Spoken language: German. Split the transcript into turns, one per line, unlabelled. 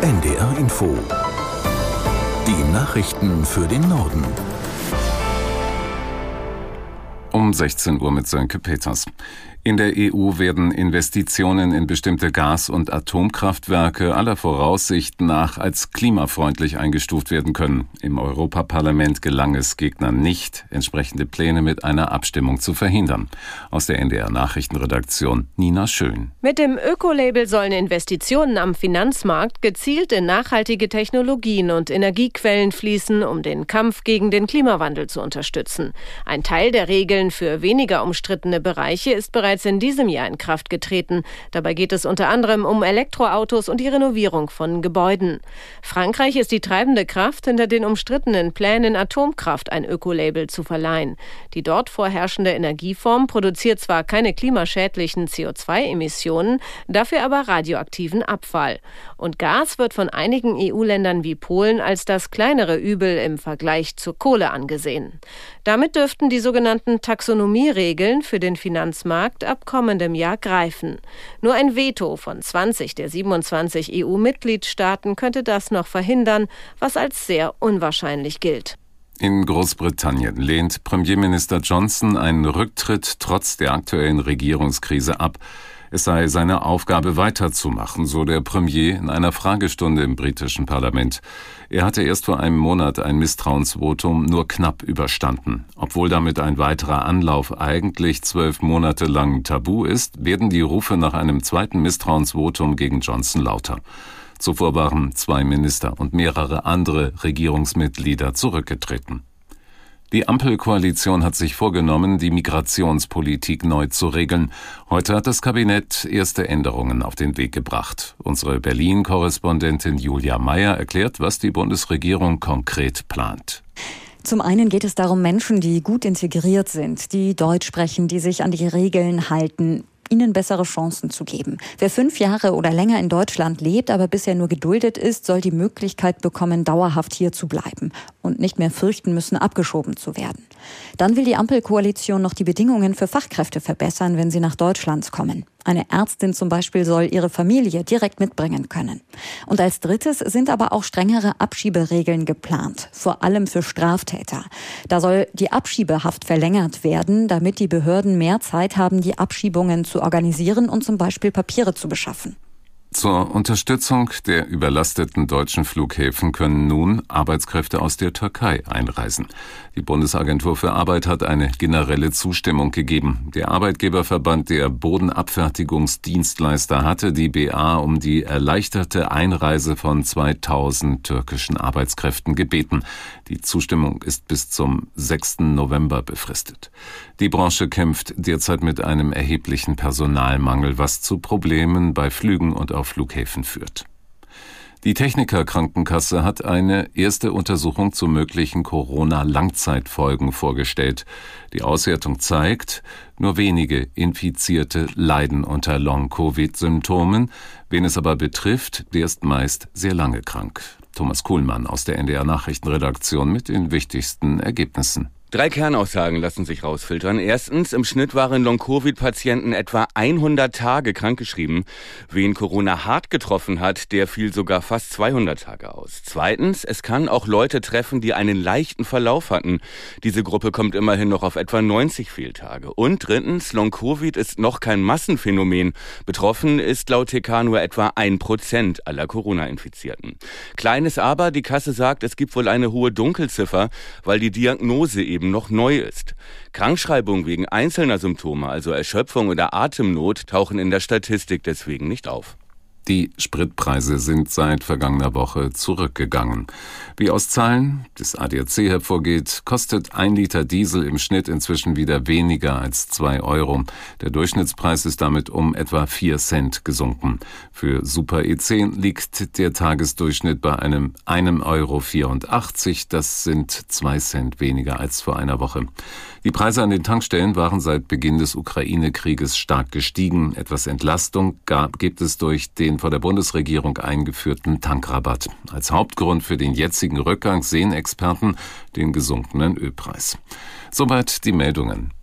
NDR Info. Die Nachrichten für den Norden.
Um 16 Uhr mit Sönke Peters. In der EU werden Investitionen in bestimmte Gas- und Atomkraftwerke aller Voraussicht nach als klimafreundlich eingestuft werden können. Im Europaparlament gelang es Gegnern nicht, entsprechende Pläne mit einer Abstimmung zu verhindern. Aus der NDR Nachrichtenredaktion Nina Schön.
Mit dem Ökolabel sollen Investitionen am Finanzmarkt gezielt in nachhaltige Technologien und Energiequellen fließen, um den Kampf gegen den Klimawandel zu unterstützen. Ein Teil der Regeln für weniger umstrittene Bereiche ist bereits in diesem Jahr in Kraft getreten. Dabei geht es unter anderem um Elektroautos und die Renovierung von Gebäuden. Frankreich ist die treibende Kraft hinter den umstrittenen Plänen, Atomkraft ein Ökolabel zu verleihen. Die dort vorherrschende Energieform produziert zwar keine klimaschädlichen CO2-Emissionen, dafür aber radioaktiven Abfall. Und Gas wird von einigen EU-Ländern wie Polen als das kleinere Übel im Vergleich zur Kohle angesehen. Damit dürften die sogenannten Taxonomieregeln für den Finanzmarkt ab kommendem Jahr greifen. Nur ein Veto von 20 der 27 EU-Mitgliedstaaten könnte das noch verhindern, was als sehr unwahrscheinlich gilt.
In Großbritannien lehnt Premierminister Johnson einen Rücktritt trotz der aktuellen Regierungskrise ab. Es sei seine Aufgabe weiterzumachen, so der Premier in einer Fragestunde im britischen Parlament. Er hatte erst vor einem Monat ein Misstrauensvotum nur knapp überstanden. Obwohl damit ein weiterer Anlauf eigentlich 12 Monate lang tabu ist, werden die Rufe nach einem zweiten Misstrauensvotum gegen Johnson lauter. Zuvor waren 2 Minister und mehrere andere Regierungsmitglieder zurückgetreten. Die Ampelkoalition hat sich vorgenommen, die Migrationspolitik neu zu regeln. Heute hat das Kabinett erste Änderungen auf den Weg gebracht. Unsere Berlin-Korrespondentin Julia Meyer erklärt, was die Bundesregierung konkret plant.
Zum einen geht es darum, Menschen, die gut integriert sind, die Deutsch sprechen, die sich an die Regeln halten, ihnen bessere Chancen zu geben. Wer 5 Jahre oder länger in Deutschland lebt, aber bisher nur geduldet ist, soll die Möglichkeit bekommen, dauerhaft hier zu bleiben und nicht mehr fürchten müssen, abgeschoben zu werden. Dann will die Ampelkoalition noch die Bedingungen für Fachkräfte verbessern, wenn sie nach Deutschland kommen. Eine Ärztin zum Beispiel soll ihre Familie direkt mitbringen können. Und als drittes sind aber auch strengere Abschieberegeln geplant, vor allem für Straftäter. Da soll die Abschiebehaft verlängert werden, damit die Behörden mehr Zeit haben, die Abschiebungen zu organisieren und zum Beispiel Papiere zu beschaffen.
Zur Unterstützung der überlasteten deutschen Flughäfen können nun Arbeitskräfte aus der Türkei einreisen. Die Bundesagentur für Arbeit hat eine generelle Zustimmung gegeben. Der Arbeitgeberverband der Bodenabfertigungsdienstleister hatte die BA um die erleichterte Einreise von 2000 türkischen Arbeitskräften gebeten. Die Zustimmung ist bis zum 6. November befristet. Die Branche kämpft derzeit mit einem erheblichen Personalmangel, was zu Problemen bei Flügen und auf Flughäfen führt. Die Techniker-Krankenkasse hat eine erste Untersuchung zu möglichen Corona-Langzeitfolgen vorgestellt. Die Auswertung zeigt, nur wenige Infizierte leiden unter Long-Covid-Symptomen. Wen es aber betrifft, der ist meist sehr lange krank. Thomas Kuhlmann aus der NDR Nachrichtenredaktion mit den wichtigsten Ergebnissen.
3 Kernaussagen lassen sich rausfiltern. Erstens, im Schnitt waren Long-Covid-Patienten etwa 100 Tage krankgeschrieben. Wen Corona hart getroffen hat, der fiel sogar fast 200 Tage aus. Zweitens, es kann auch Leute treffen, die einen leichten Verlauf hatten. Diese Gruppe kommt immerhin noch auf etwa 90 Fehltage. Und drittens, Long-Covid ist noch kein Massenphänomen. Betroffen ist laut TK nur etwa 1% aller Corona-Infizierten. Kleines Aber, die Kasse sagt, es gibt wohl eine hohe Dunkelziffer, weil die Diagnose eben noch neu ist. Krankschreibungen wegen einzelner Symptome, also Erschöpfung oder Atemnot, tauchen in der Statistik deswegen nicht auf.
Die Spritpreise sind seit vergangener Woche zurückgegangen. Wie aus Zahlen des ADAC hervorgeht, kostet 1 Liter Diesel im Schnitt inzwischen wieder weniger als 2 Euro. Der Durchschnittspreis ist damit um etwa 4 Cent gesunken. Für Super E10 liegt der Tagesdurchschnitt bei einem 1,84 €. Das sind 2 Cent weniger als vor einer Woche. Die Preise an den Tankstellen waren seit Beginn des Ukraine-Krieges stark gestiegen. Etwas Entlastung gibt es durch den von der Bundesregierung eingeführten Tankrabatt. Als Hauptgrund für den jetzigen Rückgang sehen Experten den gesunkenen Ölpreis. Soweit die Meldungen.